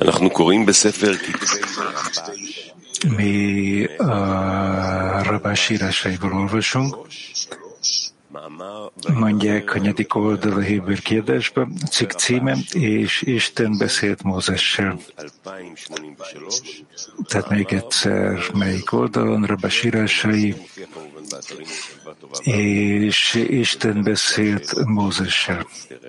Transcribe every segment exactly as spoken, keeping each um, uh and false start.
Mi a Rabás írásaiból olvasunk, mondják a negyedik oldal a héber kiadásban, cikk címe, és Isten beszélt Mózessel. Tehát még egyszer, melyik oldalon, Rabás írásai, és Isten beszélt Mózessel.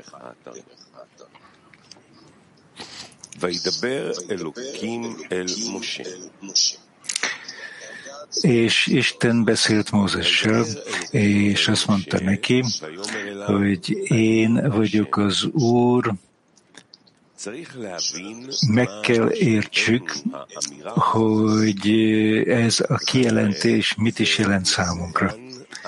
És Isten beszélt Mózessel, és azt mondta neki, hogy én vagyok az Úr. Meg kell értsük, hogy ez a kijelentés mit is jelent számunkra.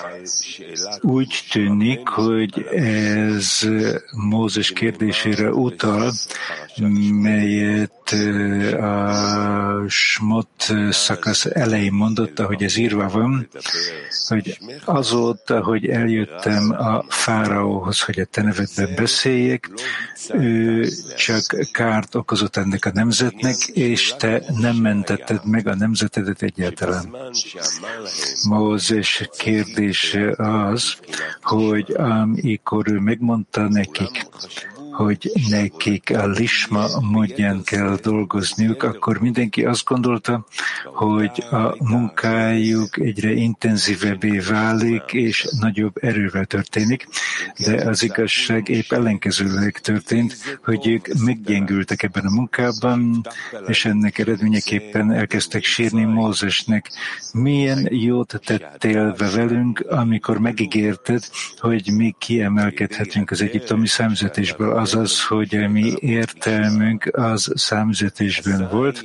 Úgy tűnik, hogy ez Mózes kérdésére utal, melyet a Smot szakasz elején mondotta, hogy ez írva van, hogy azóta, hogy eljöttem a fáraóhoz, hogy a te nevedben beszéljek, ő csak kárt okozott ennek a nemzetnek, és te nem mentetted meg a nemzetedet egyáltalán. Mózes kérdése az, hogy amikor ő megmondta nekik, hogy nekik a lisma módján kell dolgozniuk, akkor mindenki azt gondolta, hogy a munkájuk egyre intenzívebbé válik, és nagyobb erővel történik, de az igazság épp ellenkezőleg történt, hogy ők meggyengültek ebben a munkában, és ennek eredményeképpen elkezdtek sírni Mózesnek. Milyen jót tettél velünk, amikor megígérted, hogy mi kiemelkedhetünk az egyiptomi számüzetésből, azaz, hogy a mi értelmünk az számüzetésben volt,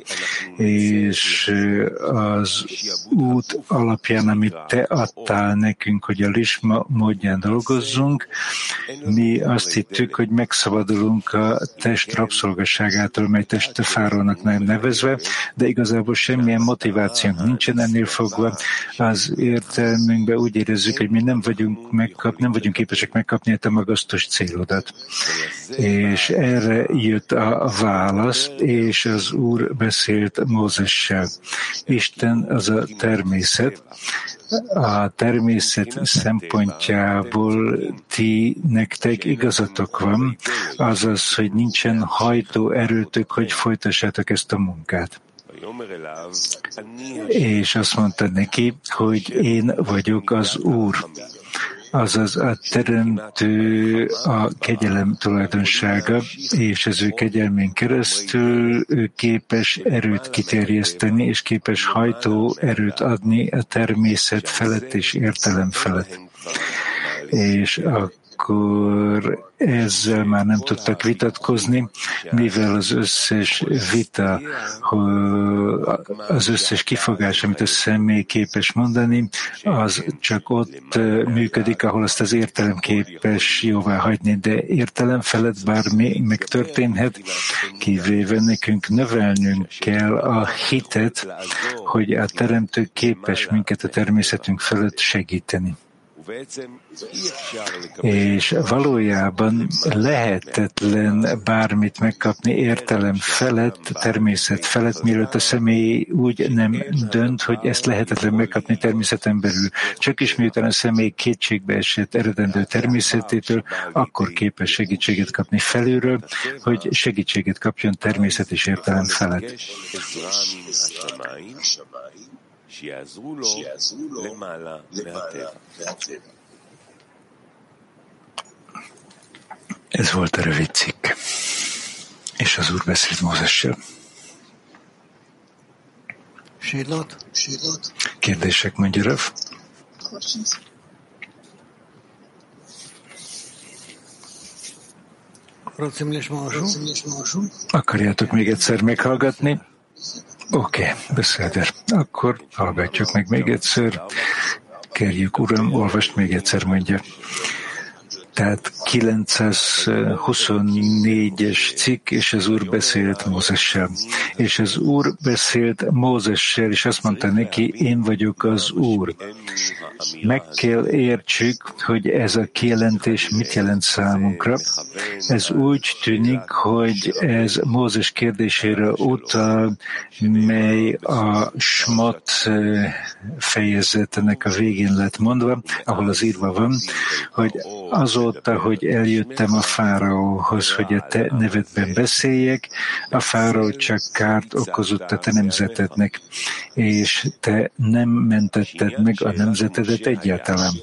és az út alapján, amit te adtál nekünk, hogy a lisma módján dolgozzunk, mi azt hittük, hogy megszabadulunk a test rabszolgasságától, mely test fárónak nem nevezve, de igazából semmilyen motivációnk nincsen ennél fogva. Az értelmünkben úgy érezzük, hogy mi nem vagyunk, megkap, nem vagyunk képesek megkapni a te magasztos célodat. És erre jött a válasz, és az Úr beszélt Mózessel. Isten az a természet. A természet szempontjából ti, nektek igazatok van, azaz, hogy nincsen hajtó erőtök, hogy folytassátok ezt a munkát. És azt mondta neki, hogy én vagyok az Úr. Azaz a teremtő a kegyelem tulajdonsága, és az ő kegyelmén keresztül ő képes erőt kiterjeszteni, és képes hajtó erőt adni a természet felett és értelem felett. És akkor ezzel már nem tudtak vitatkozni, mivel az összes vita, az összes kifogás, amit a személy képes mondani, az csak ott működik, ahol azt az értelem képes jóvá hagyni, de értelem felett bármi megtörténhet, kivéve nekünk növelnünk kell a hitet, hogy a teremtő képes minket a természetünk felett segíteni. És valójában lehetetlen bármit megkapni értelem felett, természet felett, mielőtt a személy úgy nem dönt, hogy ezt lehetetlen megkapni természeten belül. Csak is miután a személy kétségbe esett eredendő természetétől, akkor képes segítséget kapni felülről, hogy segítséget kapjon természet és értelem felett. Ez volt a rövid cikk. És az Úr beszélt Mózessel. Kérdések, mondja Rav? Akarjátok még egyszer meghallgatni? Oké, okay, beszéder. Akkor hallgatjuk meg még egyszer. Kérjük, Uram, olvast még egyszer, mondja. Tehát kilencszázhuszonnégyes cikk, és az Úr beszélt Mózessel. És az Úr beszélt Mózessel, és azt mondta neki, én vagyok az Úr. Meg kell értsük, hogy ez a kijelentés mit jelent számunkra. Ez úgy tűnik, hogy ez Mózes kérdésére utal, mely a Smot fejezetnek a végén lett mondva, ahol az írva van, hogy azóta, hogy eljöttem a fáraóhoz, hogy a te nevedben beszéljek, a fáraó csak kárt okozott a te nemzetednek, és te nem mentetted meg a nemzetedet egyáltalán.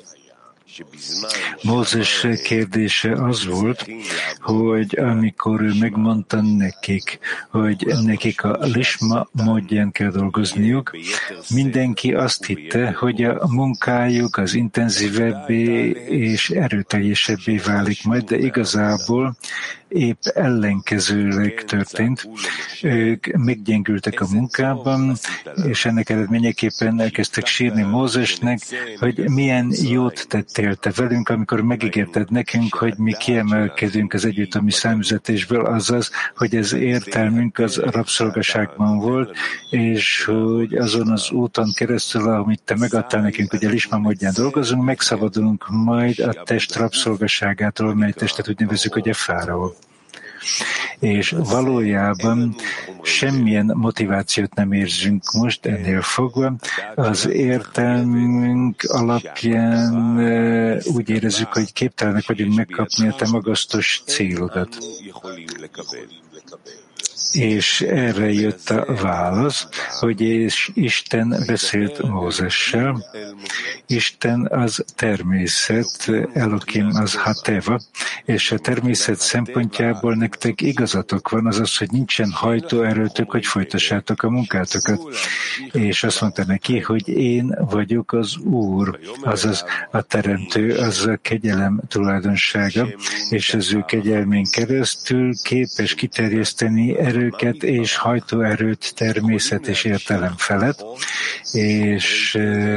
Mózes kérdése az volt, hogy amikor ő megmondta nekik, hogy nekik a lisma módján kell dolgozniuk, mindenki azt hitte, hogy a munkájuk az intenzívebbé és erőteljesebbé válik majd, de igazából épp ellenkezőleg történt. Ők meggyengültek a munkában, és ennek eredményeképpen elkezdtek sírni Mózesnek, hogy milyen jót tettél te velünk, amikor megígérted nekünk, hogy mi kiemelkedünk az együttami számüzetésből, azaz, hogy ez értelmünk az rabszolgaságban volt, és hogy azon az úton keresztül, amit te megadtál nekünk, hogy a lisma módján dolgozunk, megszabadulunk majd a test rabszolgaságától, mely testet úgy nevezzük, hogy a fáraó. És valójában semmilyen motivációt nem érzünk most ennél fogva. Az értelmünk alapján úgy érezzük, hogy képtelenek vagyunk megkapni a te magasztos célodat. És erre jött a válasz, hogy és Isten beszélt Mózessel. Isten az természet, Elohim az Hateva, és a természet szempontjából nektek igazatok van, azaz, hogy nincsen hajtóerőtök, hogy folytassátok a munkátokat. És azt mondta neki, hogy én vagyok az Úr, azaz a teremtő, az a kegyelem tulajdonsága, és az ő kegyelmén keresztül képes kiterjeszteni erőket és hajtóerőt természet és értelem felett, és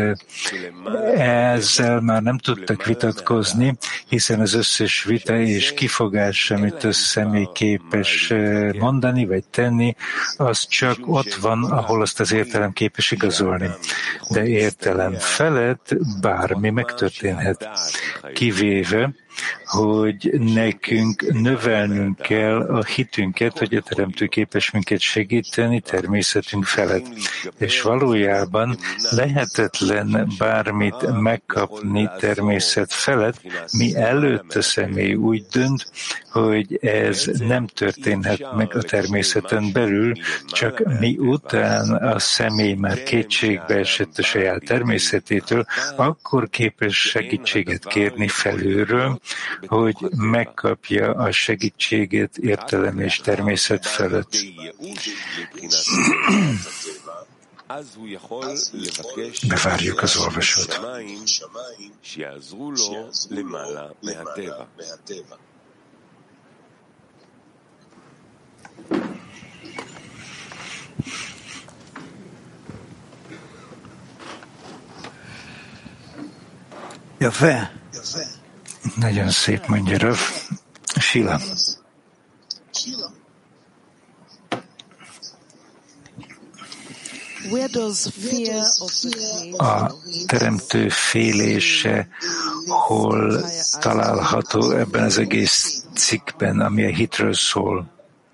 ezzel már nem tudtak vitatkozni, hiszen az összes vita és kifogás, amit a személy képes mondani vagy tenni, az csak ott van, ahol azt az értelem képes igazolni. De értelem felett bármi megtörténhet, kivéve, hogy nekünk növelnünk kell a hitünket, hogy a Teremtő képes minket segíteni természetünk felett. És valójában lehetetlen bármit megkapni természet felett, mi előtt a személy úgy dönt, hogy ez nem történhet meg a természeten belül, csak miután a személy már kétségbe esett a saját természetétől, akkor képes segítséget kérni felülről, hogy megkapja a segítséget értelem és természet felett. Bevárjuk az olvasót. Jafe. Nagyon szép, mondja Rav. Sila. A teremtő félése hol található ebben az egész cikkben, ami a hitről szól?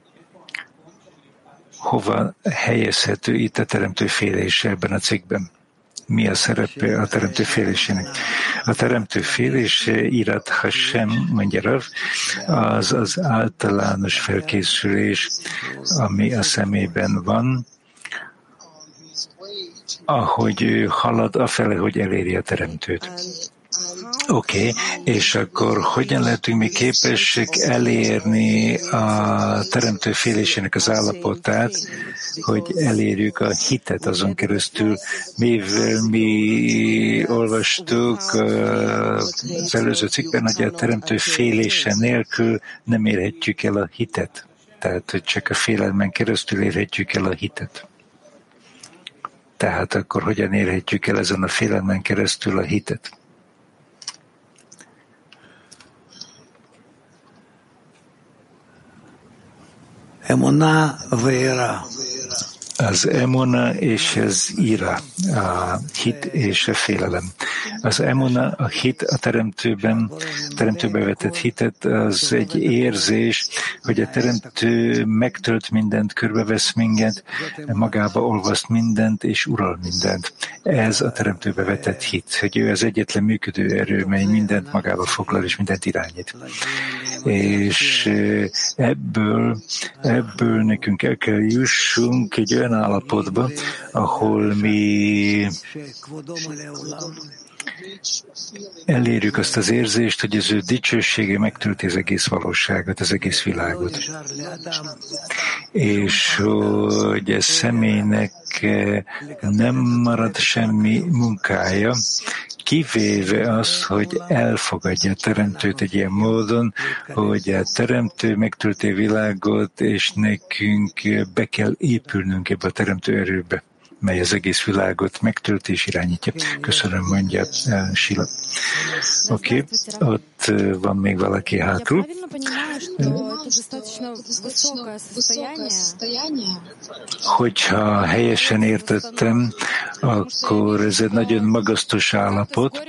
Hova helyezhető itt a teremtő félése ebben a cikkben? Mi a szerepe a teremtő félésének? A teremtő félése, Irat Hashem, mondja Rav, az az általános felkészülés, ami a szemében van, ahogy ő halad afele, hogy eléri a teremtőt. Oké, okay. És akkor hogyan lehetünk mi képesek elérni a teremtő félésének az állapotát, hogy elérjük a hitet azon keresztül, mivel mi olvastuk az előző cikkben, hogy a teremtő félése nélkül nem érhetjük el a hitet. Tehát, hogy csak a félelmen keresztül érhetjük el a hitet. Tehát akkor hogyan érhetjük el ezen a félelmen keresztül a hitet? Az emuna és az ira, a hit és a félelem. Az emuna, a hit a teremtőben, teremtőbe vetett hitet, az egy érzés, hogy a teremtő megtölt mindent, körbevesz minket, magába olvaszt mindent és ural mindent. Ez a teremtőbe vetett hit, hogy ő az egyetlen működő erő, mely mindent magába foglal és mindent irányít. És ebből, ebből nekünk el kell jussunk egy olyan állapotba, ahol mi elérjük azt az érzést, hogy az ő dicsősége megtölti az egész valóságot, az egész világot. És hogy a személynek nem marad semmi munkája, kivéve azt, hogy elfogadja a teremtőt egy ilyen módon, hogy a teremtő megtölti a világot, és nekünk be kell épülnünk ebbe a teremtő erőbe, mely az egész világot megtölti és irányítja. Köszönöm, mondja uh, Sila. Oké, okay. Ott uh, van még valaki hátul. Hogyha helyesen értettem, akkor ez egy nagyon magasztos állapot,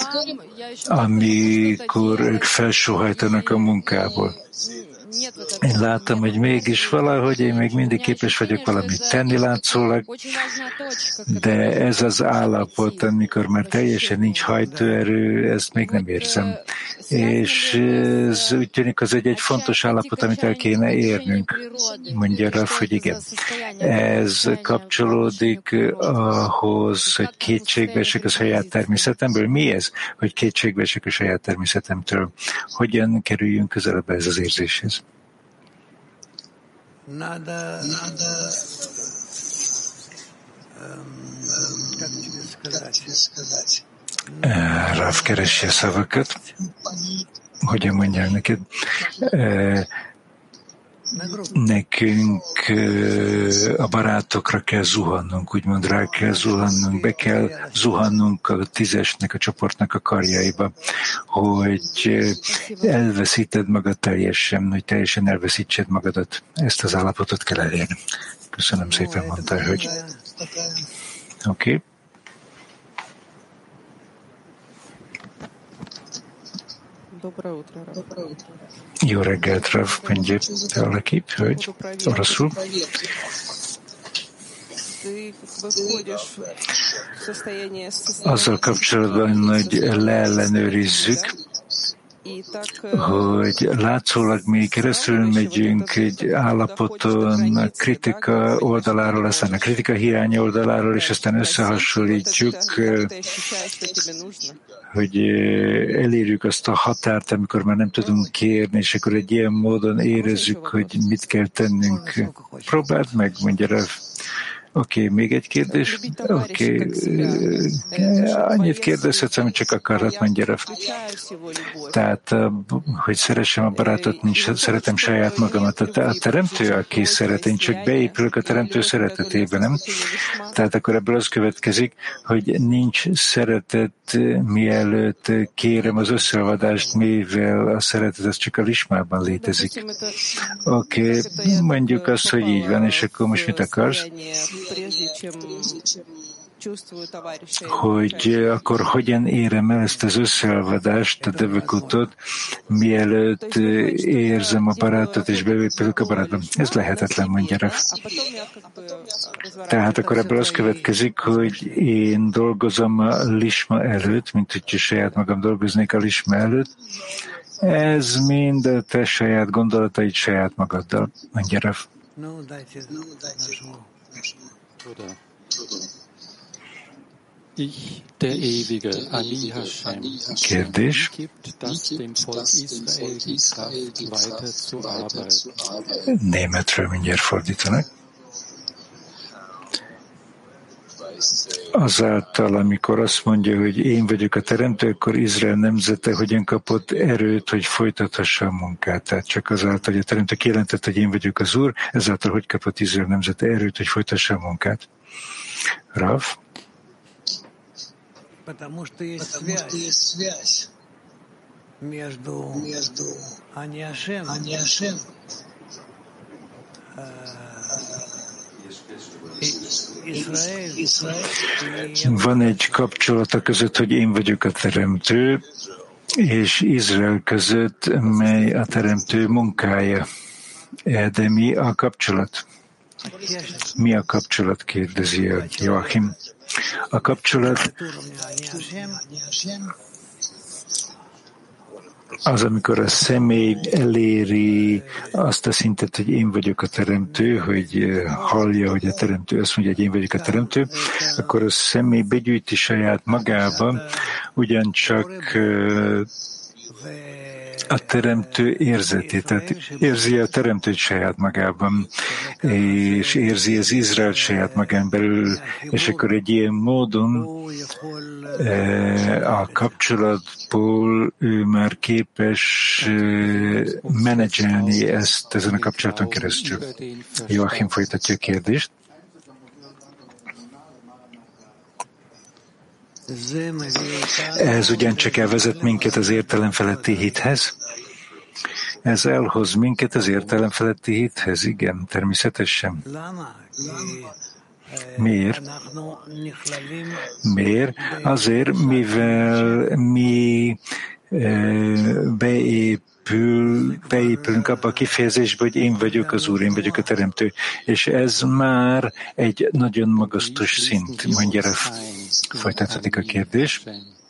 amikor ők felsóhajtanak a munkából. Én láttam, hogy mégis valahogy én még mindig képes vagyok valamit tenni látszólag, de ez az állapot, amikor már teljesen nincs hajtóerő, ezt még nem érzem. És ez úgy tűnik, az egy, egy fontos állapot, amit el kéne érnünk, mondja Raf, hogy igen. Ez kapcsolódik ahhoz, hogy kétségbe esek a saját természetemből. Mi ez, hogy kétségbe esek a saját természetemtől? Hogyan kerüljünk közelebb ez az érzéshez? Надо, надо, как тебе сказать? Rav keresi a szavakat. Hogyan mondják neked? Nekünk a barátokra kell zuhannunk, úgymond rá kell zuhannunk, be kell zuhannunk a tízesnek, a csoportnak a karjaiba, hogy elveszíted magad teljesen, hogy teljesen elveszítsed magadat. Ezt az állapotot kell elérni. Köszönöm szépen, mondta, hogy oké. Okay. Jó reggelt, Rav, mondja valaki, hogy oroszul. Azzal kapcsolatban, hogy leellenőrizzük, hogy látszólag mi keresztül megyünk egy állapoton a kritika oldaláról, aztán a kritika hiány oldaláról, és aztán összehasonlítjuk, hogy elérjük azt a határt, amikor már nem tudunk kérni, és akkor egy ilyen módon érezzük, hogy mit kell tennünk. Próbáld meg, mondja Rav. Oké, okay, még egy kérdés? Oké, okay. Annyit kérdezhetsz, amit csak akarhat, mondja Rav. Tehát, hogy szeressem a barátot, nincs, szeretem saját magamat. A teremtő, aki szeret, én csak beépülök a teremtő szeretetében, nem? Tehát akkor ebből az következik, hogy nincs szeretet, mielőtt kérem az összeolvadást, mivel a szeretet az csak a lismában létezik. Oké, okay, mondjuk azt, hogy így van, és akkor most mit akarsz? Hogy akkor hogyan érem el ezt az összeolvadást, a dövökutot, mielőtt érzem a barátot, és beépülök a barátba. Ez lehetetlen, mondja Rav. Tehát akkor ebből az következik, hogy én dolgozom a lisma előtt, mint hogy saját magam dolgoznék a lisma előtt. Ez mind a te saját gondolataid saját magaddal, mondja Rav. Ich, der Ewige, Ani Hashem, Kérdés. gibt das dem Volk Israel die Kraft, weiter zu arbeiten. Németről mindjárt fordítanak. Azáltal, amikor azt mondja, hogy én vagyok a teremtő, akkor Izrael nemzete hogyan kapott erőt, hogy folytathassa a munkát. Tehát csak azáltal, hogy a teremtő kijelentett, hogy én vagyok az Úr, ezáltal hogy kapott Izrael nemzete erőt, hogy folytassa a munkát. Rav? Потому что есть связь между Ани Ашем Van egy kapcsolata között, hogy én vagyok a teremtő, és Izrael között, mely a teremtő munkája. De mi a kapcsolat? Mi a kapcsolat? Kérdezi Joachim. A kapcsolat az, amikor a személy eléri azt a szintet, hogy én vagyok a teremtő, hogy hallja, hogy a teremtő azt mondja, hogy én vagyok a teremtő, akkor a személy begyűjti saját magába, ugyancsak a teremtő érzetét, tehát érzi a teremtőt saját magában, és érzi az Izrael saját magán belül, és akkor egy ilyen módon a kapcsolatból ő már képes menedzselni ezt ezen a kapcsolaton keresztül. Joachim folytatja a kérdést. Ez ugyancsak elvezet minket az értelem feletti hithez? Ez elhoz minket az értelem feletti hithez? Igen, természetesen. Miért? Miért? Azért, mivel mi beépül, beépülünk abba a kifejezésbe, hogy én vagyok az Úr, én vagyok a teremtő. És ez már egy nagyon magasztos szint, mondja rá. Folytatódik a kérdés.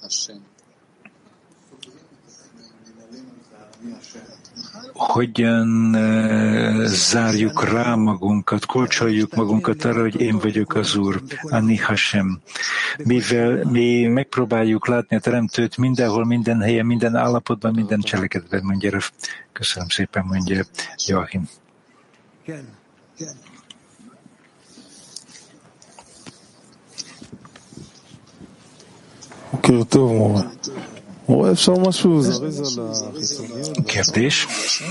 Hogyan uh, zárjuk rá magunkat, kulcsoljuk magunkat arra, hogy én vagyok az Úr, Ani Hashem. Mivel mi megpróbáljuk látni a teremtőt mindenhol, minden helyen, minden állapotban, minden cselekedetben, mondja Raf. Köszönöm szépen, mondja Joachim. Kérdés.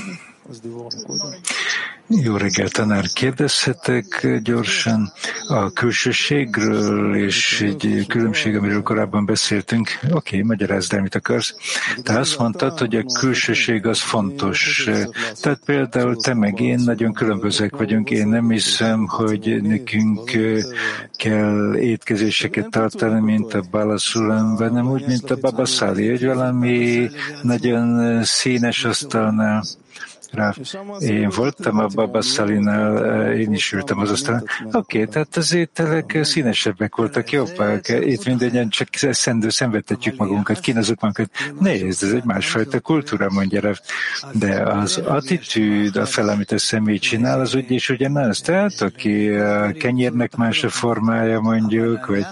Jó reggelt, tanár, kérdezhetek gyorsan a külsőségről, és egy különbség, amiről korábban beszéltünk. Oké, okay, magyarázd el, mit akarsz. Te azt mondtad, hogy a külsőség az fontos. Tehát például te meg én nagyon különbözőek vagyunk. Én nem hiszem, hogy nekünk kell étkezéseket tartani, mint a Balaszulamban, nem úgy, mint a Baba Sali, hogy valami nagyon színes asztalnál. Rá. Én voltam a Baba Salinál, én is ültem az asztalon. Oké, okay, tehát az ételek színesebbek voltak, jobbak. Itt mindannyian csak szendő szenvedtetjük magunkat, kínozzuk magunkat. Nézd, ez egy másfajta kultúra, mondja rá. De az attitűd, a fel, amit a személy csinál, az úgy és ugyanaz. Tehát, aki a kenyérnek más a formája, mondjuk, vagy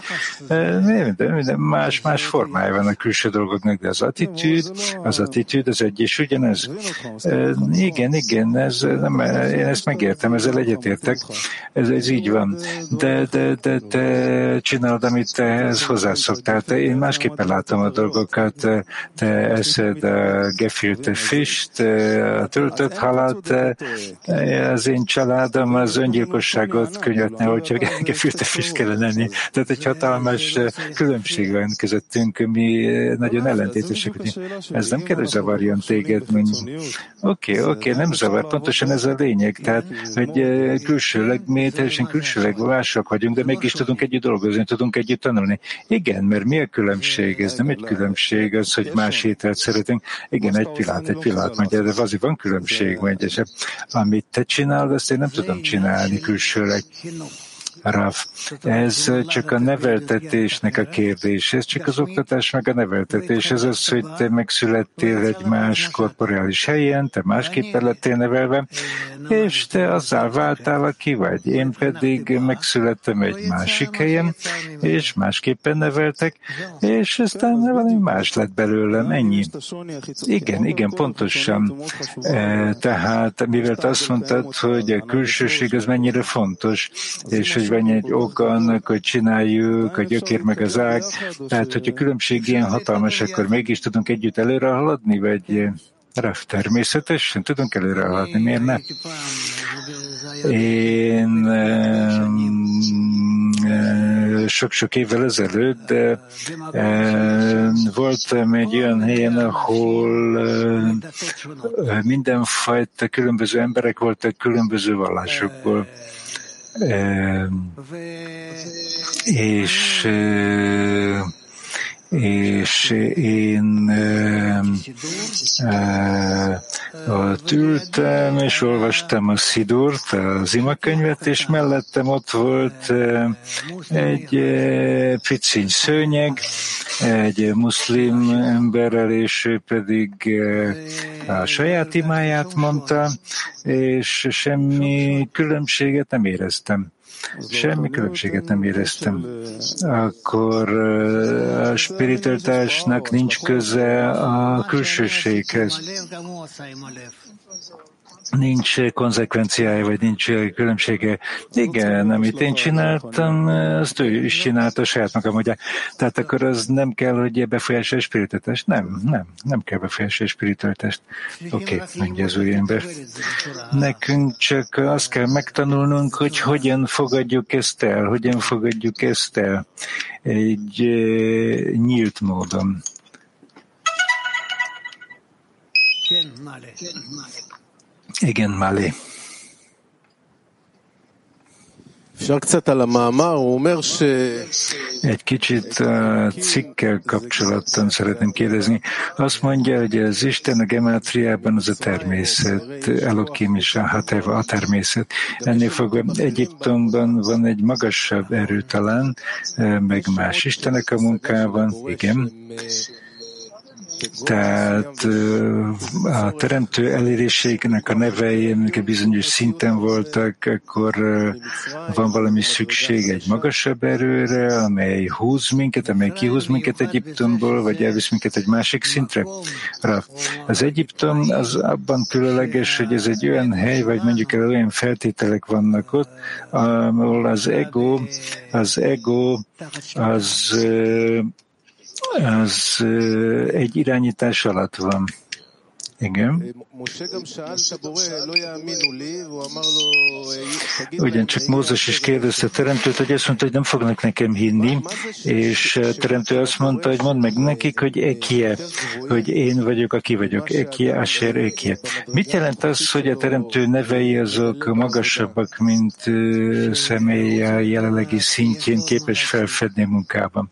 más-más formája van a külső dolgoknak, de az attitűd, az attitűd, az egy és ugyanaz. Igen, igen, ez, nem, én ezt megértem, ezzel egyetértek, ez, ez így van. De, de, de te csinálod, amit te ehhez hozzászoktál. Te, én másképpen látom a dolgokat. Te, te eszed a gefilte fisht, a töltött halat, az én családom az öngyilkosságot könyvetne, hogyha gefilte fisht kellene enni. Tehát egy hatalmas különbség van közöttünk, mi nagyon ellentétesek. Ez nem kell, hogy zavarjon téged. Oké, oké, okay, nem zavar, pontosan ez a lényeg. Tehát, hogy külsőleg, mi teljesen külsőleg mások vagyunk, de mégis tudunk együtt dolgozni, tudunk együtt tanulni. Igen, mert mi a különbség? Ez nem egy különbség, az, hogy más ételt szeretünk. Igen, egy pillanat, egy pillanat, mondja, de azért van különbség, mondja, és amit te csinálod, azt én nem tudom csinálni külsőleg. Raf, ez csak a neveltetésnek a kérdés, ez csak az oktatás meg a neveltetés, ez az, hogy te megszülettél egy más korporeális helyen, te másképpen lettél nevelve, és te azzal váltál, aki vagy. Én pedig megszülettem egy másik helyen, és másképpen neveltek, és aztán valami más lett belőlem, ennyi. Igen, igen, pontosan. Tehát, mivel te azt mondtad, hogy a külsőség az mennyire fontos, és hogy van egy ok annak, hogy csináljuk a gyökér meg az ág. Tehát, hogy a különbség ilyen hatalmas, akkor mégis tudunk együtt előre haladni, vagy Raf, természetesen tudunk előre haladni, miért ne? Én sok-sok évvel ezelőtt, de e, voltam egy olyan helyen, ahol e, mindenfajta különböző emberek voltak különböző vallásokból. E, és e, és én e, e, ott ültem, és olvastam a Szidurt, az imakönyvet, és mellettem ott volt e, egy e, pici szőnyeg, egy muszlim emberrel, és ő pedig e, a saját imáját mondta, és semmi különbséget nem éreztem. Semmi különbséget nem éreztem. Akkor a spiritualitásnak nincs köze a külsőséghez. Nincs konzekvenciája, vagy nincs különbsége. Igen, amit én csináltam, azt ő is csinálta saját magam, ugye. Tehát akkor az nem kell, hogy befolyásolja a spiritualitást. Nem, nem, nem kell befolyásolja a spiritualitást. Oké, okay, mondja az úriember. Nekünk csak azt kell megtanulnunk, hogy hogyan fogadjuk ezt el, hogyan fogadjuk ezt el egy e, nyílt módon. Igen, Mali. Egy kicsit a cikkel kapcsolatban szeretném kérdezni. Azt mondja, hogy az Isten a gemátriában az a természet, Elokim és a Hateva, a természet. Ennél fogva Egyiptomban van egy magasabb erő talán, meg más istenek a munkában, igen. Tehát a teremtő elérésének a nevei, amik bizonyos szinten voltak, akkor van valami szükség egy magasabb erőre, amely húz minket, amely kihúz minket Egyiptomból, vagy elvisz minket egy másik szintre. Az Egyiptom az abban különleges, hogy ez egy olyan hely, vagy mondjuk el olyan feltételek vannak ott, ahol az ego, az ego, az az egy irányítás alatt van. Igen. Ugyancsak Mózes is kérdezte a teremtőt, hogy azt mondta, hogy nem fognak nekem hinni, és a teremtő azt mondta, hogy mondd meg nekik, hogy Ekie, hogy én vagyok, aki vagyok. Ekie, Asher, Ekie. Mit jelent az, hogy a teremtő nevei azok magasabbak, mint személy a jelenlegi szintjén képes felfedni a munkában?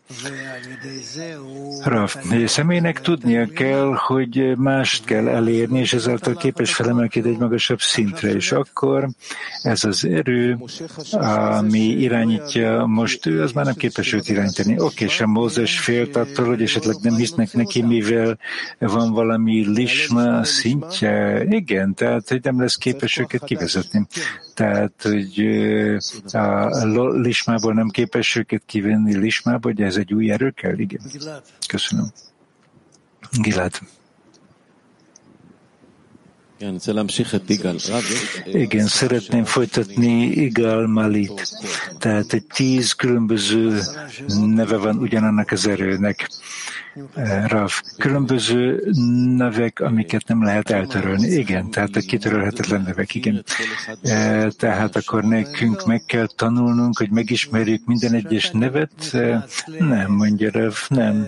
Rav, a személynek tudnia kell, hogy mást kell elérni, és ezáltal képes felemelkedni egy magasabb szintre, és akkor ez az erő, ami irányítja most ő, az már nem képes őt irányítani. Oké, sem Mózes félt attól, hogy esetleg nem hisznek neki, mivel van valami lisma szintje. Igen, tehát, hogy nem lesz képes őket kivezetni. Tehát, hogy a lismából nem képes őket kivenni lismába, hogy ez egy új erő kell? Igen. Köszönöm. Gilad. Igen, szeretném folytatni Igal Malit. Tehát egy tíz különböző neve van ugyanannak az erőnek. Rav, különböző nevek, amiket nem lehet eltörölni. Igen, tehát a kitörölhetetlen nevek, igen. Tehát akkor nekünk meg kell tanulnunk, hogy megismerjük minden egyes nevet? Nem, mondja Rav, nem.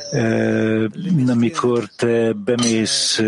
Amikor te bemész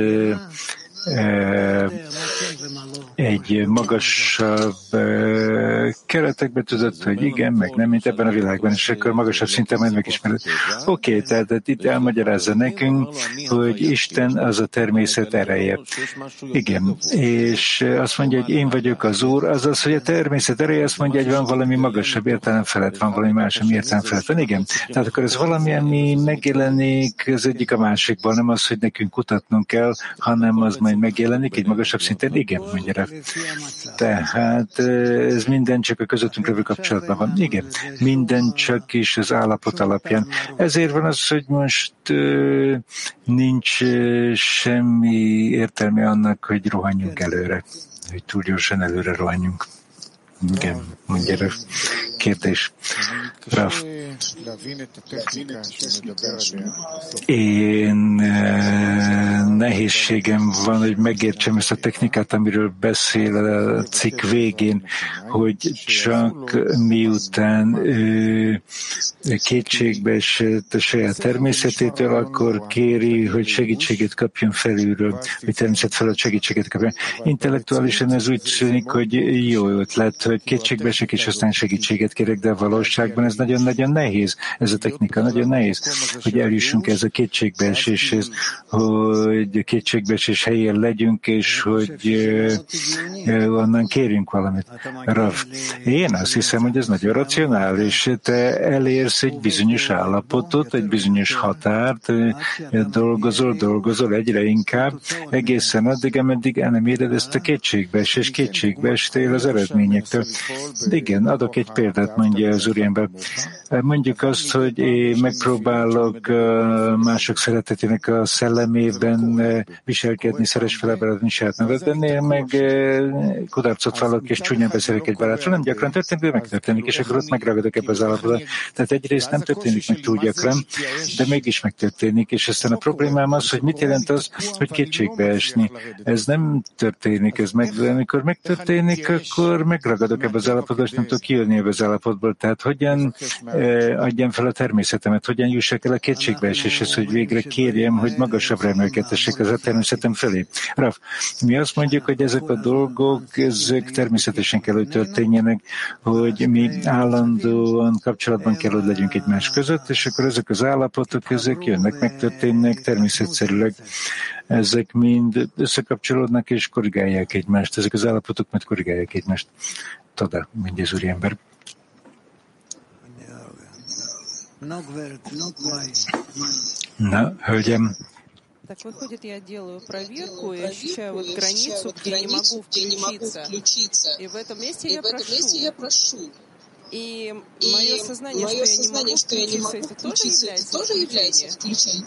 egy magasabb keretekbe tudod, hogy igen, meg nem, mint ebben a világban, és akkor magasabb szinten majd megismered. Oké, okay, tehát itt elmagyarázza nekünk, hogy Isten az a természet ereje. Igen, és azt mondja, hogy én vagyok az Úr, azaz, hogy a természet ereje azt mondja, hogy van valami magasabb értelem felett, van valami más, ami értelem felett van. Igen, tehát akkor ez valami, ami megjelenik az egyik a másikban, nem az, hogy nekünk kutatnunk kell, hanem az majd megjelenik egy magasabb szinten. Igen, mondja rá. Tehát ez minden csak a közöttünk levő kapcsolatban van. Igen, minden csak is az állapot alapján. Ezért van az, hogy most uh, nincs uh, semmi értelme annak, hogy rohanjunk előre, hogy túl gyorsan előre rohanjunk. Igen, mondja rá. Kérdés. Rav. Én nehézségem van, hogy megértsem ezt a technikát, amiről beszél a cikk végén, hogy csak miután ő kétségbe esett a saját természetétől, akkor kéri, hogy segítséget kapjon felülről, hogy természet felett segítséget kapjon. Intellektuálisan ez úgy tűnik, hogy jó ötlet, hogy kétségbe esek, és aztán segítséget kérek, de a valóságban ez nagyon-nagyon nehéz, ez a technika nagyon nehéz, hogy eljussunk ez a kétségbeeséshez, hogy kétségbeesés helyén legyünk, és hogy uh, onnan kérjünk valamit. Rav, én azt hiszem, hogy ez nagyon racionális. Te elérsz egy bizonyos állapotot, egy bizonyos határt, dolgozol, dolgozol egyre inkább, egészen addig, ameddig el nem éred ezt a kétségbeesés, kétségbeestél az eredményektől. De igen, adok egy példát, mondja az úriember. Mondjuk azt, hogy én megpróbálok mások szeretetének a szellemében viselkedni, szeres felebeledni saját nevedben, én meg kudarcot vallok és csúnyán beszélek egy barátról. Nem gyakran történik, de megtörténik, és akkor ott megragadok ebbe az állapotba. Tehát egyrészt nem történik meg túl gyakran, de mégis megtörténik, és aztán a problémám az, hogy mit jelent az, hogy kétségbe esni. Ez nem történik, ez meg, de amikor megtörténik, akkor megragadok ebbe az állapotba, és nem tudok kijönni ebbe az állapotból. Tehát hogyan eh, adjam fel a természetemet, hogyan jussak el a kétségbeeséshez, hogy végre kérjem, hogy magasabbra emelkedtessék az a természetem felé. Raf, mi azt mondjuk, hogy ezek a dolgok, ezek természetesen kell, hogy történjenek, hogy mi állandóan kapcsolatban kell, hogy legyünk egymás között, és akkor ezek az állapotok, ezek jönnek, megtörténnek természetszerűleg. Ezek mind összekapcsolódnak és korrigálják egymást. Ezek az állapotok majd korrigálják egymást. Tada, mondja az úriember. Na, hölgyem. Так выходит, я делаю проверку и ощущаю вот границу, где не могу включиться. И в этом месте я прошу. И мое сознание, что я не могу включиться, это тоже является исключением?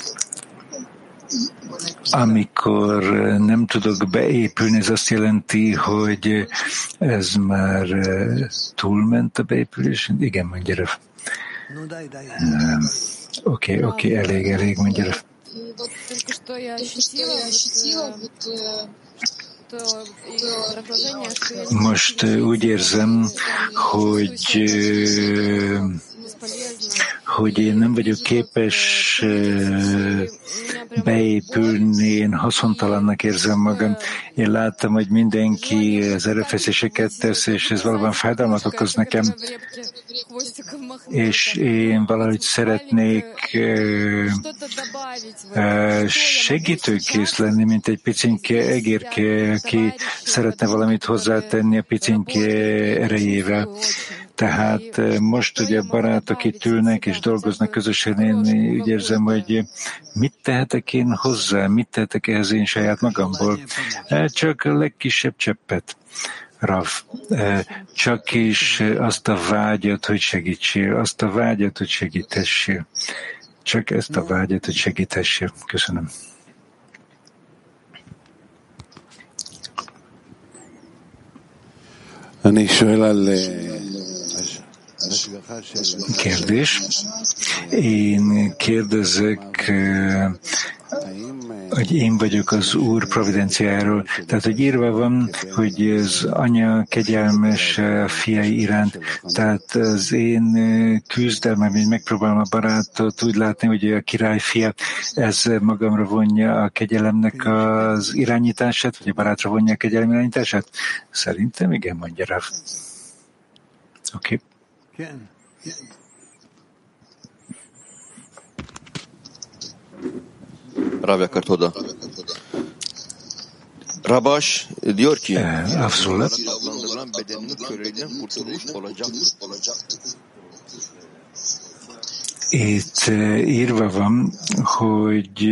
Amikor nem tudok beépülni, ez azt jelenti, hogy ez már túlment a beépülés? Igen, mondja Rav. Oké, oké, elég, elég, mondja Rav. Most úgy érzem, hogy hogy én nem vagyok képes beépülni, én haszontalannak érzem magam. Én láttam, hogy mindenki az erőfeszítéseket tesz, és ez valóban fájdalmat okoz nekem. És én valahogy szeretnék segítőkész lenni, mint egy picinke egérke, aki szeretne valamit hozzátenni a picinke erejével. Tehát most ugye barátok itt ülnek és dolgoznak közösen, én úgy érzem, hogy mit tehetek én hozzá, mit tehetek ehhez én saját magamból? Csak a legkisebb cseppet. Rav, csak is azt a vágyat, hogy segítsél, azt a vágyat, hogy segítessél. Csak ezt a vágyat, hogy segítessél. Köszönöm. Kérdés. Én kérdezek, hogy én vagyok az Úr providenciáról. Tehát, hogy írva van, hogy az anya kegyelmes fiai iránt. Tehát az én küzdelmem, hogy megpróbálom a barátot úgy látni, hogy a király fia, ez magamra vonja a kegyelemnek az irányítását, vagy a barátra vonja a kegyelem irányítását? Szerintem igen, mondja Rav. Oké. Okay. Rav yakar toda. Rabash diyor ki adlandırılan bedeninin köreliğinden kurtulmuş olacaktır. Itt írva van, hogy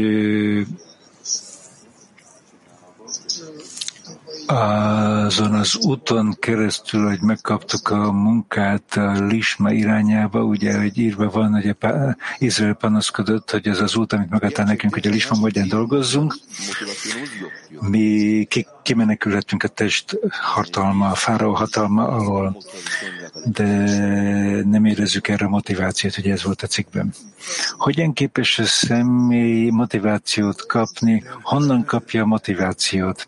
azon az úton keresztül, hogy megkaptuk a munkát a Lisma irányába, ugye, hogy írva van, hogy a Izrael panaszkodott, hogy ez az út, amit megadta nekünk, hogy a Lisma módján dolgozzunk, mi kimenekülhetünk a test hatalma, a fáraó hatalma alól, de nem érezzük erre a motivációt, hogy ez volt a cikkben. Hogyan képes a személy motivációt kapni? Honnan kapja a motivációt?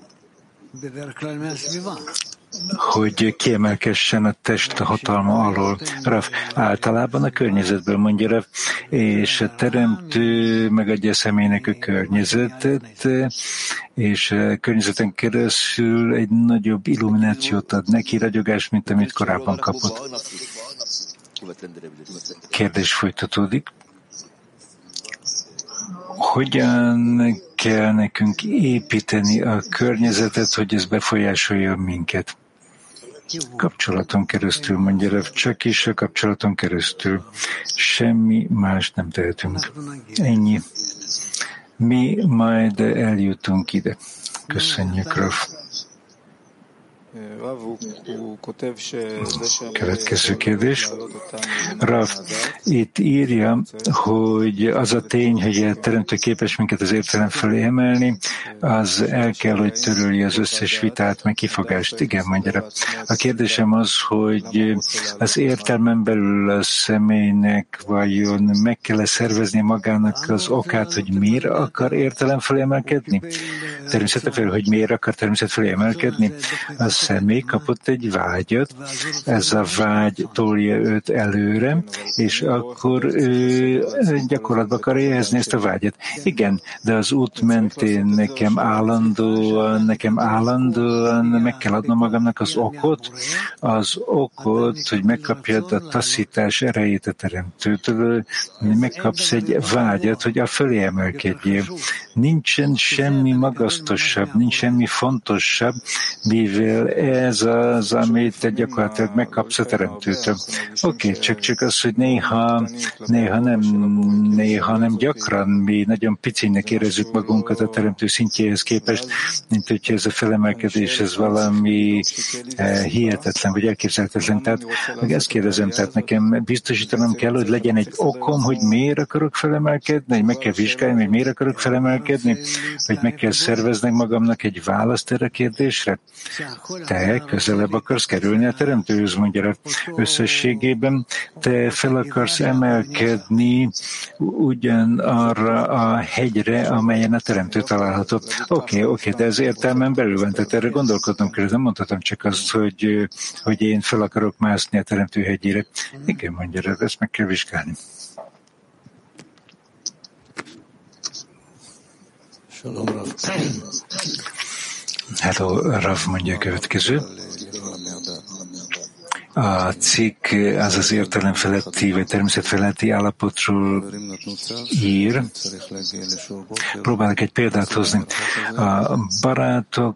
Hogy kiemelkessen a test hatalma alól. Rav, általában a környezetből, mondja Rav, és a teremtő megadja a személynek a környezetet, és a környezeten keresztül egy nagyobb illuminációt ad neki, ragyogás, mint amit korábban kapott. Kérdés folytatódik. Hogyan kell nekünk építeni a környezetet, hogy ez befolyásolja minket? Kapcsolaton keresztül, mondja Rav, csak is a kapcsolaton keresztül. Semmi más nem tehetünk. Ennyi. Mi majd eljutunk ide. Köszönjük, Rav. Következő kérdés. Rav itt írja, hogy az a tény, hogy a teremtő képes minket az értelem felé emelni, az el kell, hogy törölje az összes vitát, meg kifogást. Igen, mondja Rav. A kérdésem az, hogy az értelmen belül a személynek vajon meg kell szervezni magának az okát, hogy miért akar értelem felé emelkedni? Természet felé, hogy miért akar természet felé emelkedni? A személy kapott egy vágyat, ez a vágy tolja őt előre, és akkor ő gyakorlatba akar érezni ezt a vágyat. Igen, de az út mentén nekem állandóan, nekem állandóan meg kell adnom magamnak az okot, az okot, hogy megkapjad a taszítás erejét a teremtőtől, megkapsz egy vágyat, hogy a fölé emelkedjél. Nincsen semmi magasztosabb, nincs semmi fontosabb, mivel ez az, amit te gyakorlatilag megkapsz a teremtőtől. Oké, okay, csak, csak az, hogy néha, néha, nem, néha nem gyakran mi nagyon picinek érezzük magunkat a teremtő szintjéhez képest, mint hogyha ez a felemelkedés, ez valami eh, hihetetlen, vagy elképzelhetetlen. Tehát meg ezt kérdezem, tehát nekem biztosítanom kell, hogy legyen egy okom, hogy miért akarok felemelkedni, hogy meg kell vizsgálni, hogy miért akarok felemelkedni, hogy meg kell szerveznek magamnak egy választ erre a kérdésre. Te közelebb akarsz kerülni a teremtőhöz, mondja összességében, te fel akarsz emelkedni ugyanarra a hegyre, amelyen a teremtő található. Oké, okay, oké, okay, de ez értelmen belül van, tehát erre gondolkodnom kell, nem mondhatom csak azt, hogy, hogy én fel akarok mászni a teremtő hegyére. Igen, mondja, ezt meg kell vizsgálni. Hello, Rav mondja a következő. A cikk az az értelem feletti, vagy természet feletti állapotról ír. Próbálok egy példát hozni. A barátok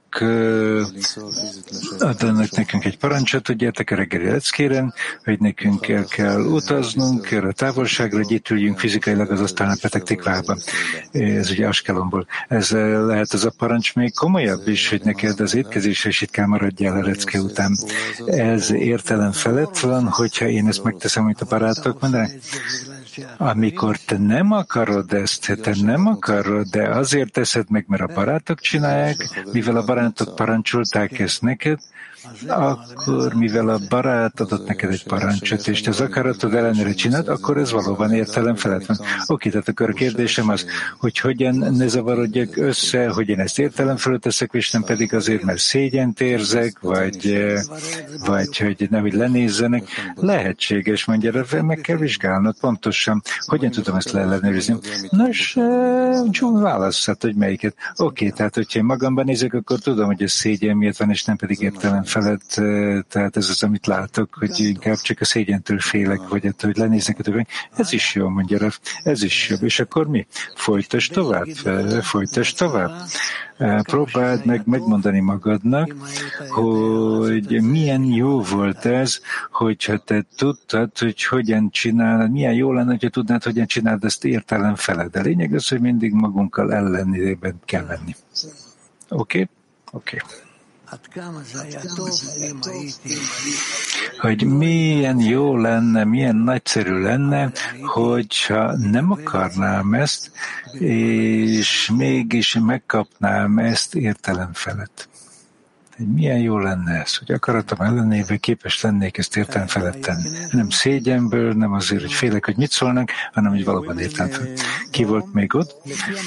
adnak nekünk egy parancsot, hogy gyertek a reggeli leckére, hogy nekünk el kell utaznunk erre a távolságra, hogy itt üljünk fizikailag az asztalnál Petek Tikvába. Ez ugye Askelonból. Ez lehet az a parancs még komolyabb is, hogy neked az étkezésre is itt kell maradjál a lecke után. Ez értelem felett van, hogyha én ezt megteszem, amit a barátok mondanak. Amikor te nem akarod ezt, te nem akarod, de azért teszed meg, mert a barátok csinálják, mivel a barátok parancsolták ezt neked, akkor mivel a barát adott neked egy parancsot, és te az akaratod ellenére csinálod, akkor ez valóban értelem felett van. Oké, tehát akkor a kérdésem az, hogy hogyan ne zavarodjak össze, hogy én ezt értelem felett teszek, és nem pedig azért, mert szégyent érzek, vagy, vagy hogy nehogy lenézzenek. Lehetséges, mondja, meg kell vizsgálnod pontosan. Hogyan tudom ezt leellenőrizni? Nos, csúnya válasszat, hogy melyiket. Oké, tehát hogyha én magamban nézek, akkor tudom, hogy ez szégyen miatt van, és nem pedig értelem felett, tehát ez az, amit látok, hogy inkább csak a szégyentől félek, vagy attól, hogy lenéznek a többen. Ez is jó, mondja Rav, ez is jobb. És akkor mi? Folytasd tovább, folytasd tovább. Próbáld meg megmondani magadnak, hogy milyen jó volt ez, hogyha te tudtad, hogy hogyan csinálod, milyen jó lenne, hogyha tudnád, hogyan csinálod ezt értelem feled. De lényeg az, hogy mindig magunkkal ellenében kell lenni. Oké? Okay? Oké. Okay. hogy milyen jó lenne, milyen nagyszerű lenne, hogyha nem akarnám ezt, és mégis megkapnám ezt értelem felett. Milyen jó lenne ez, hogy akaratom ellenében képes lennék ezt értelem felett tenni. Nem szégyenből, nem azért, hogy félek, hogy mit szólnak, hanem hogy valóban értelem felett. Ki volt még ott?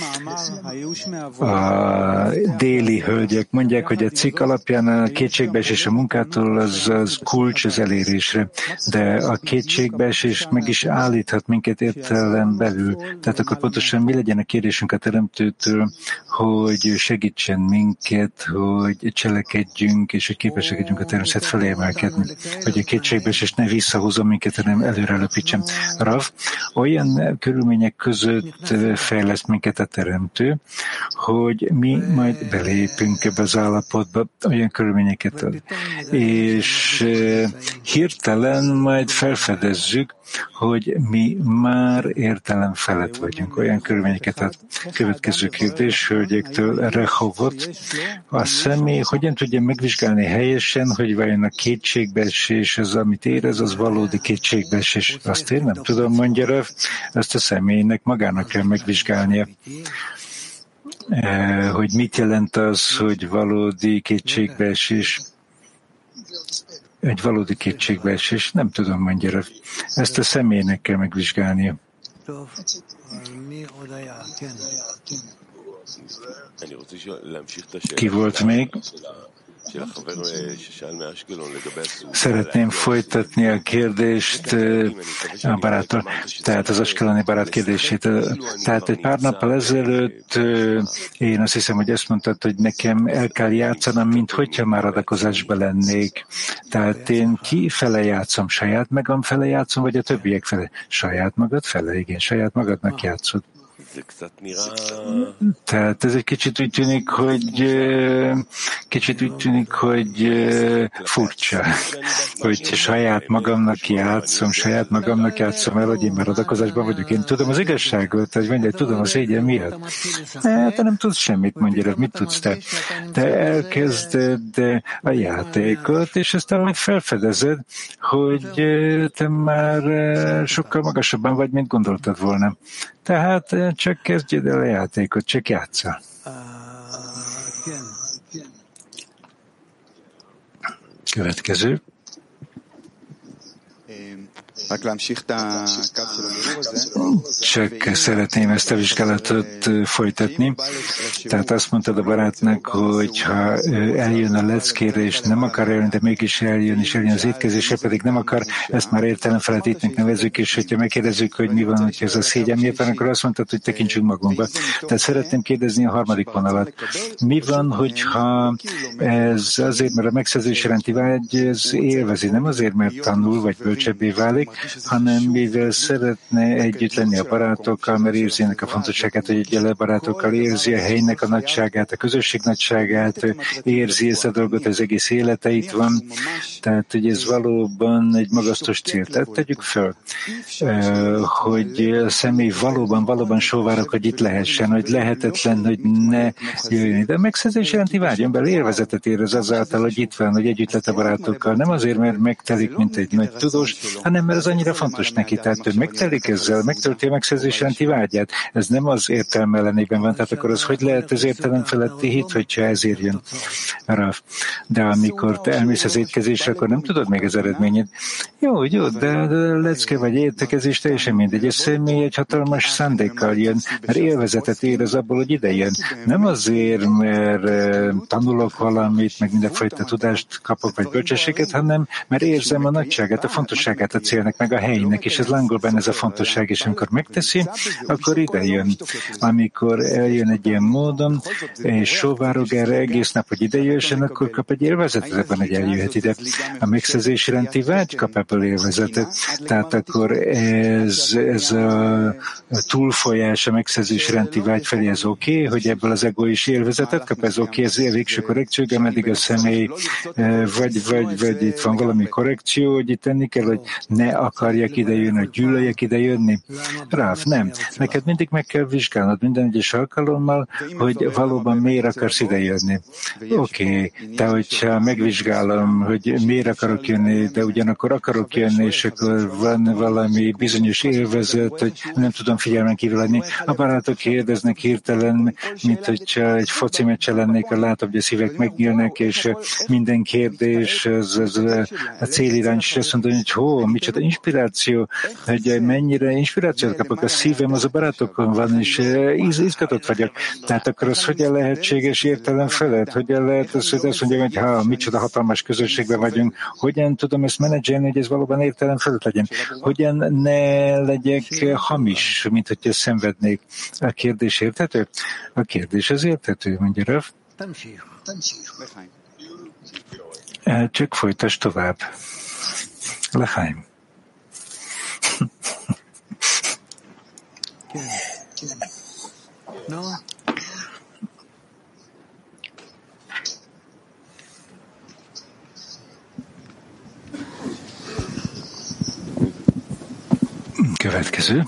A déli hölgyek mondják, hogy a cikk alapján a kétségbeesés a munkától az, az kulcs az elérésre, de a kétségbeesés meg is állíthat minket értelem belül. Tehát akkor pontosan mi legyen a kérésünk a Teremtőtől, hogy segítsen minket, hogy cselekedjünk, és hogy képesek legyünk a természet felé emelkedni. Hogy a kétségbeesés ne visszahúzom minket, hanem előre löpítsem. Rav, olyan körülmények között fejleszt minket a Teremtő, hogy mi majd belépünk ebbe az állapotba, olyan körülményeket ad. És hirtelen majd felfedezzük, hogy mi már értelem felett vagyunk. Olyan körülményeket ad. Következő kérdés, hölgyektől, Rehovot. A személy hogyan tudja megvizsgálni helyesen, hogy vajon a kétségbeesés az, amit érez, az valódi kétségbeesés. Azt én nem tudom, mondja Rav, ezt a személynek magának kell megvizsgálnia. Hogy mit jelent az, hogy valódi kétségbeesés? Egy valódi kétségbeesés, nem tudom, mondja Rav. Ezt a személynek kell megvizsgálnia. Ki volt még? Szeretném folytatni a kérdést a baráttól, tehát az askeloni barát kérdését. Tehát egy pár nappal ezelőtt én azt hiszem, hogy ezt mondtad, hogy nekem el kell játszanom, mint hogyha már adakozásban lennék. Tehát én ki fele játszom? Saját magam fele játszom, vagy a többiek fele? Saját magad fele? Igen, saját magadnak játszod. Tehát ez egy kicsit úgy tűnik, hogy kicsit úgy tűnik, hogy furcsa, hogy saját magamnak játszom, saját magamnak játszom el, hogy én már adakozásban vagyok. Én tudom az igazságot, hogy mondja, tudom a szégyen miatt. Hát, te nem tudsz semmit, mondja, mit tudsz te? Te elkezded a játékot, és aztán majd felfedezed, hogy te már sokkal magasabban vagy, mint gondoltad volna. Tehát csak kezdjed el a játékot, csak játsszál. Következő. Csak szeretném ezt a vizsgálatot folytatni. Tehát azt mondtad a barátnak, hogy ha eljön a leckére, és nem akar eljönni, de mégis eljön, és eljön az étkezésre, pedig nem akar, ezt már értelem feletétnek nevezzük, és hogyha megkérdezzük, hogy mi van, hogyha ez a szégyen miért van, akkor azt mondtad, hogy tekintsünk magunkba. Tehát szeretném kérdezni a harmadik vonalat. Mi van, hogyha ez azért, mert a megszerzés iránti vágy, ez élvezi, nem azért, mert tanul, vagy bölcsebbé válik, hanem mivel szeretne együtt lenni a barátokkal, mert érzi ennek a fontosságát, hogy együtt a barátokkal, érzi a helynek a nagyságát, a közösség nagyságát, érzi ezt a dolgot, az egész élete itt van. Tehát, hogy ez valóban egy magasztos cél. Tehát tegyük föl, hogy a személy valóban, valóban sóvárok, hogy itt lehessen, hogy lehetetlen, hogy ne jöjjön. De a megszerzés iránti vágyon belül élvezetet érez azáltal, hogy itt van, hogy együtt lett a barátokkal. Nem azért, mert megtelik, mint egy nagy tudós, hanem mert az annyira fontos neki. Tehát ő megtelik ezzel, megtölti a megszerzés iránti vágyát. Ez nem az értelme ellenében van. Tehát akkor az hogy lehet az értelem feletti hit, hogyha ezért jön rá. De amikor te elmész az étkezésre, akkor nem tudod még az eredményét. Jó, jó, de lecke vagy értekezés teljesen mindegy. A személy egy hatalmas szándékkal jön, mert élvezetet érez abból, hogy ide jön. Nem azért, mert tanulok valamit, meg mindenfajta tudást kapok, vagy bölcsességet, hanem mert érzem a nagyságát, a fontosságát a célnak, meg a helynek, és ez lángol benne ez a fontosság, és amikor megteszi, akkor ide jön. Amikor eljön egy ilyen módon, és sóvárog erre egész nap, hogy ide jöjjön, akkor kap egy élvezetet ebben, hogy eljöhet ide. A megszerzés iránti vágy kap ebből élvezetet. Tehát akkor ez, ez a túlfolyás a megszerzés iránti vágy felé, ez oké, okay, hogy ebből az ego is élvezetet kap, ez oké, okay, ez végső korrekció, ameddig a személy vagy, vagy, vagy itt van valami korrekció, hogy itt tenni kell, hogy ne akarjak idejönni, hogy gyűlöljek idejönni? Ráv, nem. Neked mindig meg kell vizsgálnod minden egyes alkalommal, hogy valóban miért akarsz idejönni. Oké, okay. De hogyha megvizsgálom, hogy miért akarok jönni, de ugyanakkor akarok jönni, és akkor van valami bizonyos élvezet, hogy nem tudom figyelmen kívül lenni. A barátok kérdeznek hirtelen, mint hogyha egy foci meccse lennék, látom, hogy a szívek megnyílnak, és minden kérdés, az, az a célirány is azt mondja, hogy hó, micsoda inspiráció, hogy mennyire inspirációt kapok. A szívem az a barátokon van, és iz, izgatott vagyok. Tehát akkor az hogyan lehetséges értelem felett? Hogyan lehet az, hogy azt mondja, hogy ha, micsoda hatalmas közösségben vagyunk, hogyan tudom ezt menedzselni, hogy ez valóban értelem felett legyen? Hogyan ne legyek hamis, mint hogyha szenvednék? A kérdés érthető? A kérdés az érthető, mondja Rav. Csak folytasd tovább. Lechaim. No. Következő.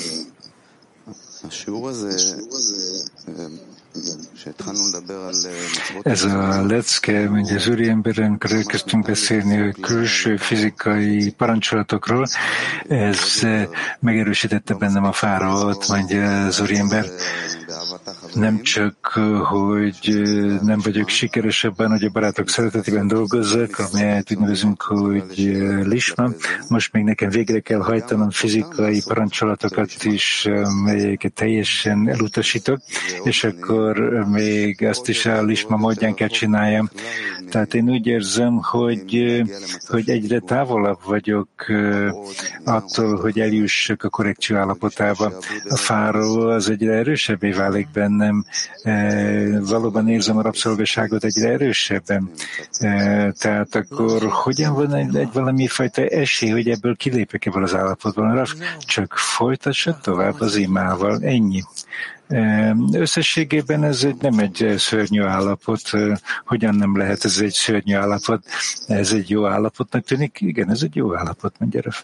Ez a lecke, mondja az úriember, amikor elkezdtünk beszélni a külső fizikai parancsolatokról, ez megerősítette bennem a fáraót, mondja az úriember. Nem csak, hogy nem vagyok sikeresebben, hogy a barátok szeretetében dolgozzak, amelyet úgy nevezünk, hogy lisma. Most még nekem végre kell hajtanom fizikai parancsolatokat is, melyeket teljesen elutasítok, és akkor még azt is a lisma módján kell csináljam. Tehát én úgy érzem, hogy, hogy egyre távolabb vagyok attól, hogy eljussak a korrekció állapotába. A fáraó az egyre erősebbé válik bennem. Valóban érzem a rabszolgaságot egyre erősebben. Tehát akkor hogyan van egy, egy valami fajta esély, hogy ebből kilépek ebből az állapotban? Csak folytassa tovább az imával. Ennyi. Összességében ez egy, nem egy szörnyű állapot. Hogyan nem lehet ez egy szörnyű állapot? Ez egy jó állapotnak tűnik? Igen, ez egy jó állapot, mondja Rav.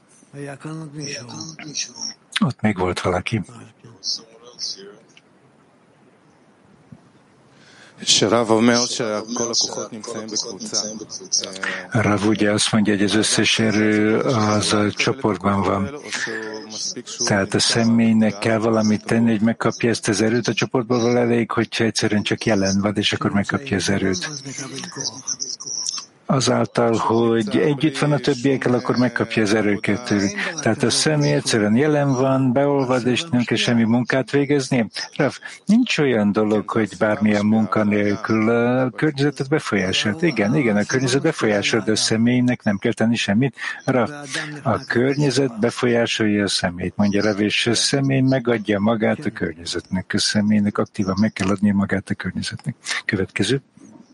Ott még volt valaki. Rav ugye azt mondja, hogy az összes erő az a csoportban van. Tehát a személynek kell valamit tenni, hogy megkapja ezt az erőt. A csoportból van elég, hogyha egyszerűen csak jelen van, és akkor megkapja az erőt. Azáltal, hogy együtt van a többiekkel, akkor megkapja az erőket tőlük. Tehát a személy egyszerűen jelen van, beolvad, és nem kell semmi munkát végezni. Rav, nincs olyan dolog, hogy bármilyen munka nélkül a környezetet befolyásolt. Igen, igen, a környezet befolyásol, de a személynek nem kell tenni semmit. Rav, a környezet befolyásolja a személyt, mondja Rav, és a személy megadja magát a környezetnek. A személynek aktívan meg kell adnia magát a környezetnek. Következő.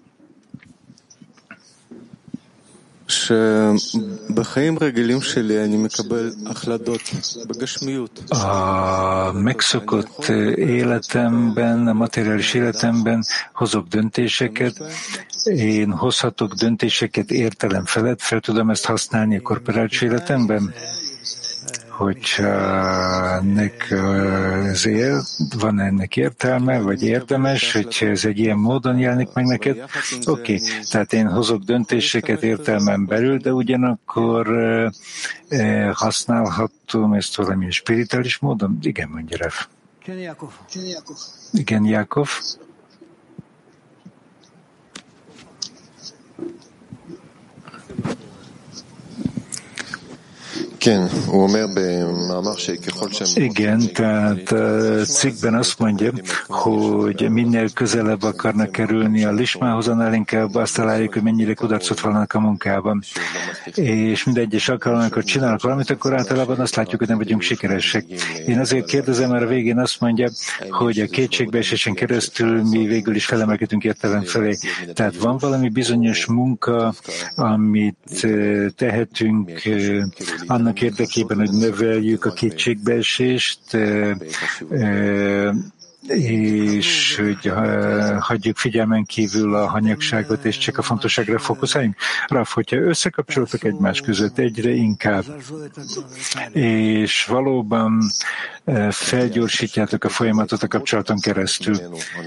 A megszokott életemben, a materiális életemben hozok döntéseket, én hozhatok döntéseket értelem felett, fel tudom ezt használni a korporális életemben? Hogyha ennek azért van ennek értelme, vagy érdemes, hogyha ez egy ilyen módon jelenik meg neked, oké, okay. Tehát én hozok döntéseket értelmen belül, de ugyanakkor eh, használhatom ezt valamilyen spirituális módon? Igen, mondja Rav. Igen, Jákov. Igen, tehát a cikkben azt mondja, hogy minél közelebb akarnak kerülni a lismához, annál inkább azt találjuk, hogy mennyire kudarcot vallanak a munkában. És mindegyes alkalommal, amikor csinálnak valamit, akkor általában azt látjuk, hogy nem vagyunk sikeresek. Én azért kérdezem, mert a végén azt mondja, hogy a kétségbeesésen keresztül mi végül is felemelkedünk értelem felé. Tehát van valami bizonyos munka, amit tehetünk annak érdekében, hogy növeljük a kétségbeesést, és hogy hagyjuk figyelmen kívül a hanyagságot, és csak a fontosságra fókuszáljunk. Raf, hogyha összekapcsolatok egymás között egyre inkább, és valóban felgyorsítjátok a folyamatot a kapcsolaton keresztül.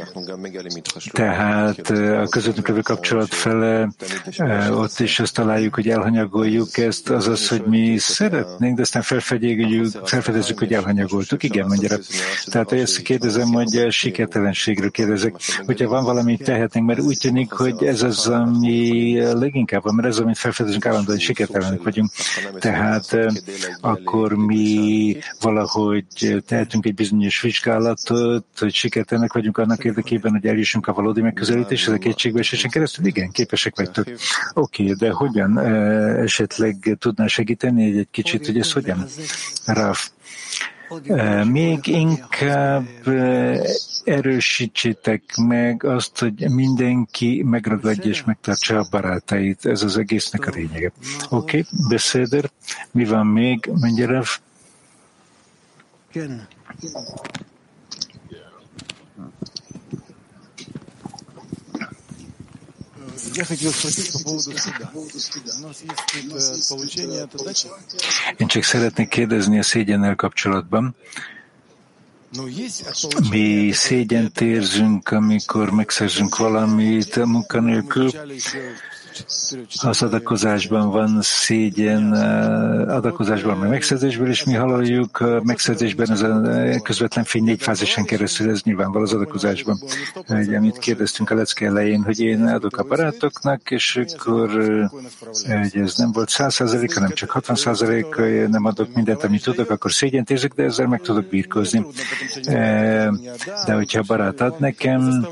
Tehát a közöttünk levő kapcsolat fele, ott is azt találjuk, hogy elhanyagoljuk ezt, azaz, hogy mi szeretnénk, de aztán felfedezzük, hogy elhanyagoltuk. Igen, mondja. Tehát ezt kérdezem, hogy sikertelenségről kérdezek, hogyha van valami tehetnénk, mert úgy tűnik, hogy ez az, ami leginkább van, mert ez, amit felfedezünk állandóan, hogy sikertelenek vagyunk. Tehát akkor mi valahogy tehetünk egy bizonyos vizsgálatot, hogy sikertelenek vagyunk annak érdekében, hogy eljussunk a valódi megközelítéshez, a kétségbeesésen keresztül. Igen, képesek vagytok. Oké, okay, de hogyan esetleg tudnál segíteni egy, egy kicsit, hogy ez hogyan? Raf. Még inkább erősítsétek meg azt, hogy mindenki megragadja és megtartsa a barátait. Ez az egésznek a lényege. Oké, okay, beszéder. Mi van még? Mondja Rav. Én csak szeretnék kérdezni a szégyennel kapcsolatban. Mi szégyent érzünk, amikor megszerzünk valamit a munkanélkül. Az adakozásban van szégyen, adakozásban, meg megszerzésből, és mi halljuk a megszerzésben ez a közvetlen fény négy fázisen keresztül, ez nyilvánvaló az adakozásban. Ugye, amit kérdeztünk a lecke elején, hogy én adok a barátoknak, és akkor ugye, ez nem volt száz százalék, hanem csak hatvan százalék, nem adok mindent, amit tudok, akkor szégyent érzek, de ezzel meg tudok birkózni. De hogyha a barát ad nekem,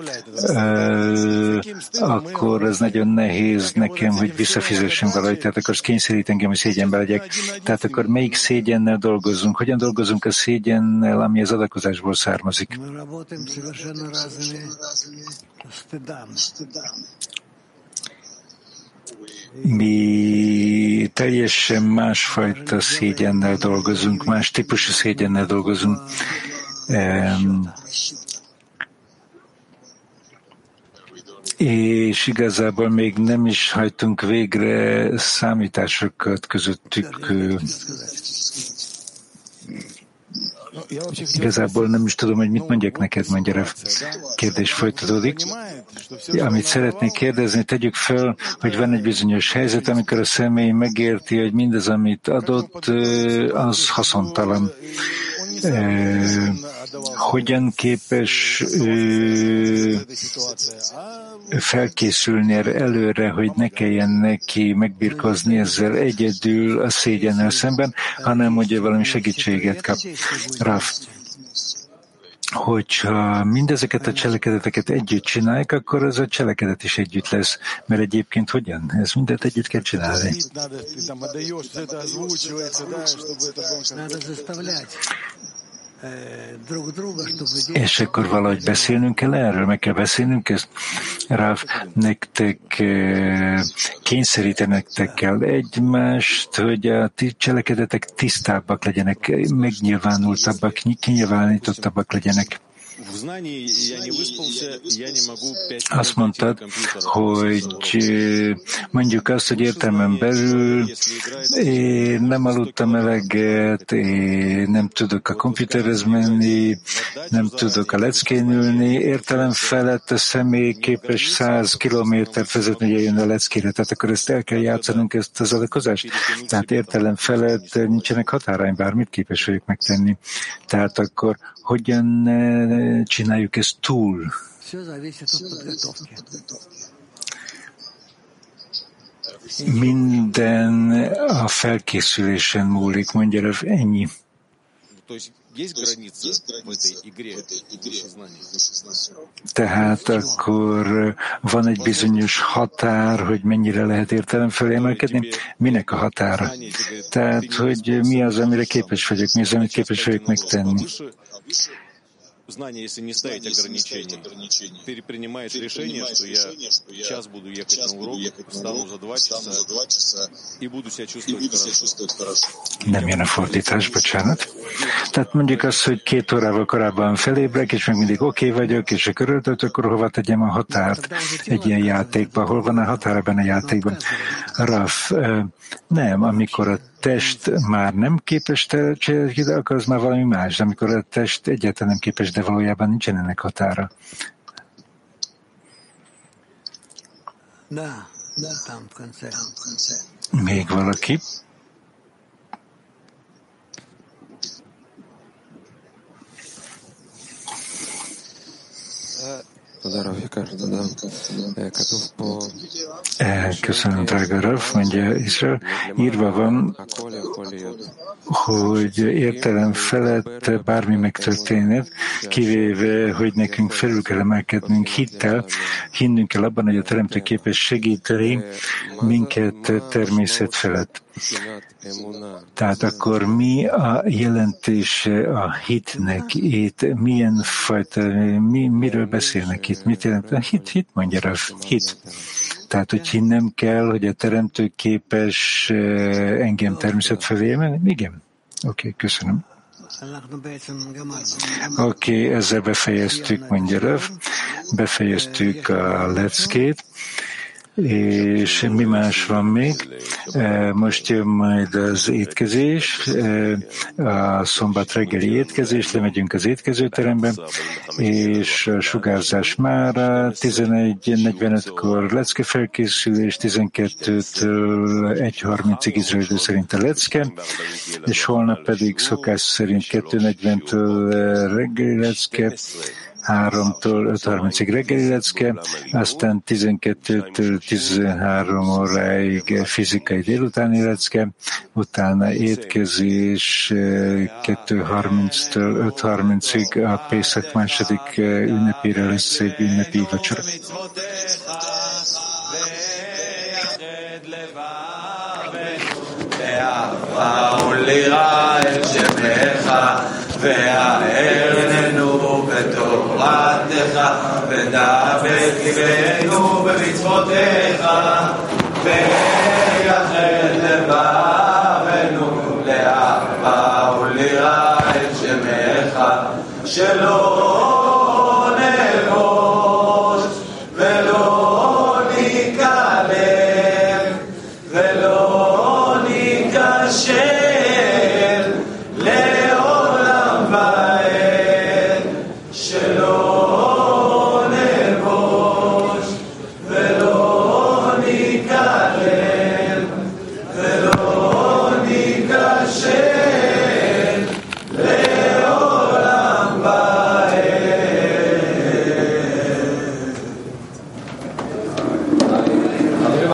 akkor ez nagyon nehéz nekem, hogy visszafizessem valahogy, tehát akkor kényszerít engem, hogy szégyenbe legyek. Tehát akkor melyik szégyennel dolgozunk? Hogyan dolgozunk a szégyennel, ami az adakozásból származik? Mi teljesen másfajta szégyennel dolgozunk, más típusú szégyennel dolgozunk. Um, és igazából még nem is hajtunk végre számításokat közöttük. Igazából nem is tudom, hogy mit mondjak neked, mondja Rav. Kérdés folytatódik. Amit szeretnék kérdezni, tegyük fel, hogy van egy bizonyos helyzet, amikor a személy megérti, hogy mindaz, amit adott, az haszontalan. Eh, hogyan képes eh, felkészülni előre, hogy ne kelljen neki megbirkózni ezzel egyedül a szégyennel szemben, hanem hogy valami segítséget kap. Raf. Hogyha mindezeket a cselekedeteket együtt csinálják, akkor ez a cselekedet is együtt lesz. Mert egyébként hogyan? Ez mindent együtt kell csinálni. És akkor valahogy beszélnünk kell erről, meg kell beszélnünk ezt. Rav, nektek kényszerítenek kell egymást, hogy a cselekedetek tisztábbak legyenek, megnyilvánultabbak, kinyilvánítottabbak legyenek. Azt mondtad, hogy mondjuk azt, hogy értelmen belül én nem aludtam eleget, én nem tudok a komputerhez menni, nem tudok a leckén ülni, értelem felett a személy képes száz kilométert vezetni, hogy eljön a leckére, tehát akkor ezt el kell játszanunk, ezt az adakozást. Tehát értelem felett nincsenek határaim, bármit képes vagyok megtenni. Tehát akkor hogyan csináljuk ezt túl? Minden a felkészülésen múlik, mondja Rav, ennyi. Tehát akkor van egy bizonyos határ, hogy mennyire lehet értelem felé emelkedni. Minek a határa? Tehát, hogy mi az, amire képes vagyok, mi az, amit képes vagyok megtenni. знание, если не ставить ограничений, ты принимаешь решение, что я час буду ехать на урок, встану за два часа и буду себя чувствовать хорошо. Nem jön a fordítás, bocsánat. Tehát mondjuk azt, hogy két órával korábban felébrek, és még mindig oké okay vagyok, és akkor örülök, akkor hova tegyem a határt egy ilyen játékban? Hol van a határ ebben a játékban? Raf, nem, amikor a test már nem képes cselekedni, akkor az már valami más. De amikor a test egyáltalán nem képes, de valójában nincsen ennek határa. Még valaki? Köszönöm, drága Rav, mondja Izrael. Írva van, hogy értelem felett bármi megtörténhet, kivéve, hogy nekünk felül kell emelkednünk hittel, hinnünk kell abban, hogy a Teremtő képes segíteni minket természet felett. Tehát akkor mi a jelentése a hitnek itt? Milyen fajta, mi, miről beszélnek itt? Mit jelent? A hit, hit mondja Rav, hit. Tehát, hogy hinnem kell, hogy a Teremtő képes engem természet felé emelni? Igen. Oké, okay, köszönöm. Oké, okay, ezzel befejeztük, mondja Rav. Befejeztük a leckét. És mi más van még? Most jön majd az étkezés, a szombat reggeli étkezés, lemegyünk az étkezőterembe, és a sugárzás már tizenegy negyvenötkor lecke felkészülés, tizenkettőtől egy harmincig izraeli idő szerint a lecke, és holnap pedig szokás szerint kettő negyventől reggeli lecke, háromtól öt harmincig reggeli lecke, aztán tizenkettőtől tizenhárom óráig fizikai délutáni lecke, utána étkezés kettő harminctől öt harmincig a Pészak második ünnepére lesz egy ünnepi vacsora. והארננו בתורתך ודבק ליבנו במצוותיך ויחד לבבנו לאהבה וליראה את שמך שלא נבוש ולא ניכלם ולא ניכשל לעולם ועד שלא